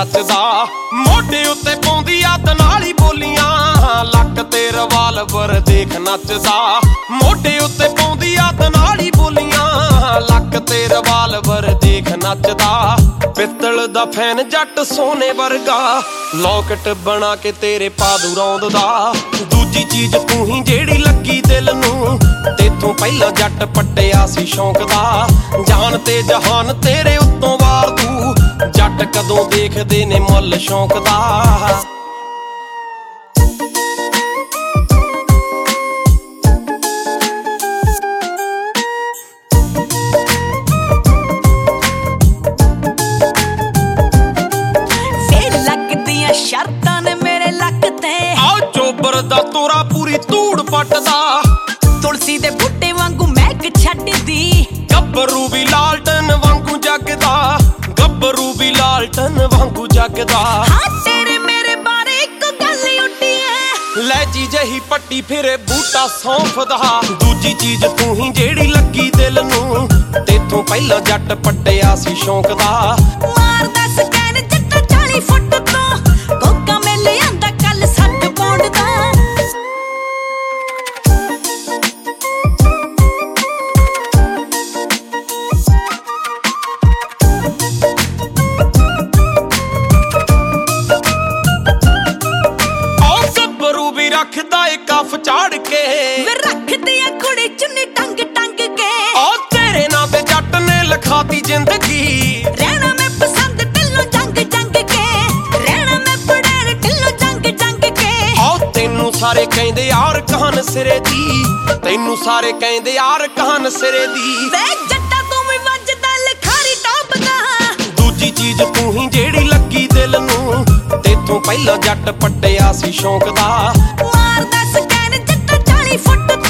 ਜੱਚਦਾ। ਮੋਢੇ ਉੱਤੇ ਪਾਉਂਦੀ ਅੱਧ ਨਾਲ ਹੀ ਬੋਲੀਆਂ, ਲੱਕ ਤੇ ਰਿਵਾਲਵਰ ਦੇਖ ਨੱਚਦਾ। ਮੋਢੇ ਉੱਤੇ ਪਾਉਂਦੀ ਅੱਧ ਨਾਲ ਹੀ ਬੋਲੀਆਂ, ਲੱਕ ਤੇ ਰਿਵਾਲਵਰ ਦੇਖ ਨੱਚਦਾ। ਪਿੱਤਲ ਦਾ ਫੈਨ ਜੱਟ ਸੋਨੇ ਵਰਗਾ, ਲੌਕਟ ਬਣਾ ਕੇ ਤੇਰੇ ਪਾ ਦੂ ਰੌਂਦ ਦਾ। ਦੂਜੀ ਚੀਜ਼ ਤੂੰ ਹੀ ਜਿਹੜੀ ਲੱਗੀ ਦਿਲ ਨੂੰ, ਤੇਥੋਂ ਪਹਿਲਾਂ ਜੱਟ ਪੱਟਿਆ ਸੀ ਸ਼ੌਂਕ ਦਾ। ਜਾਨ ਤੇ ਜਹਾਨ ਤੇਰੇ ਉੱਤੋਂ ਵਾਰ ਦੂ, ਜੱਟ ਕਦੋਂ ਦੇਖਦੇ ਨੇ ਮੁੱਲ ਸ਼ੌਂਕ ਦਾ। ਸ਼ਰਤਾਂ ਨੇ ਮੇਰੇ ਲੱਕ ਤੇ, ਆ ਚੋਬਰ ਦਾ ਤੋਰਾ ਪੂਰੀ ਧੂੜ ਪੱਟਦਾ। ਤੁਲਸੀ ਦੇ ਬੂਟੇ ਵਾਂਗੂ ਮਹਿਕ ਛੱਡਦੀ, ਗੱਭਰੂ ਵੀ ਲਾਲਟਨ ਵਾਂਗੂ ਜਗਦਾ। ਗੱਭਰੂ ਵੀ ਲਾਲਟਨ ਵਾਂਗੂ ਜਗਦਾ। ਹਾਂ ਤੇਰੇ ਮੇਰੇ ਬਾਰੇ ਇੱਕ ਗੱਲ ਉੱਡੀ ਐ, ਲੈ ਜੀ ਜਹੀ ਪੱਟੀ ਫਿਰੇ ਬੂਟਾ ਸੌਂਫ ਦਾ। ਦੂਜੀ ਚੀਜ਼ ਤੂੰ ਹੀ ਜਿਹੜੀ ਲੱਗੀ ਦਿਲ ਨੂੰ, ਤੇਥੋਂ ਪਹਿਲਾਂ ਜੱਟ ਪੱਟਿਆ ਸੀ ਸ਼ੌਂਕ ਦਾ। ਮਾਰਦਾ ਸਕੈਨ ਜੱਟਾ 40 ਫੁੱਟ ਤੋਂ, ਕੋਕਾ ਮਿਲ ਆਂਦਾ ਕੱਲ 60 ਪੌਂਡ ਦਾ। ਰੱਖਦਾ ਏ ਕਫ ਚਾੜ ਕੇ, ਵੇ ਰੱਖਦੀ ਆ ਕੁੜੀ ਚੁੰਨੀ ਟੰਗ ਟੰਗ ਕੇ। ਆ ਤੇਰੇ ਨਾਂ ਤੇ ਜੱਟ ਨੇ ਲਿਖਾਤੀ ਜ਼ਿੰਦਗੀ, ਰਹਿਣਾ ਮੈਂ ਪਸੰਦ ਢਿੱਲੋਂ ਜੰਗ ਜੰਗ ਕੇ। ਰਹਿਣਾ ਮੈਂ ਪੜੈਰ ਢਿੱਲੋਂ ਜੰਗ ਜੰਗ ਕੇ। ਆ ਤੈਨੂੰ ਸਾਰੇ ਕਹਿੰਦੇ ਯਾਰ ਕਹਾਨ ਸਿਰੇ ਦੀ, ਤੈਨੂੰ ਸਾਰੇ ਕਹਿੰਦੇ ਯਾਰ ਕਹਾਨ ਸਿਰੇ ਦੀ। ਵੇ ਜੱਟਾ ਤੂੰ ਵੀ ਵੱਜਦਾ ਲਿਖਾਰੀ ਟੌਪ ਦਾ। ਦੂਜੀ ਚੀਜ਼ ਤੂੰ ਹੀ ਜਿਹੜੀ ਲੱਗੀ ਦਿਲ ਨੂੰ, ਤੇਥੋਂ ਪਹਿਲਾਂ ਜੱਟ ਪੱਟਿਆ ਸੀ ਸ਼ੌਂਕ ਦਾ। ਮਾਰਦਾ ਸਕੈਨ ਜੱਟਾ 40 ਫੁੱਟ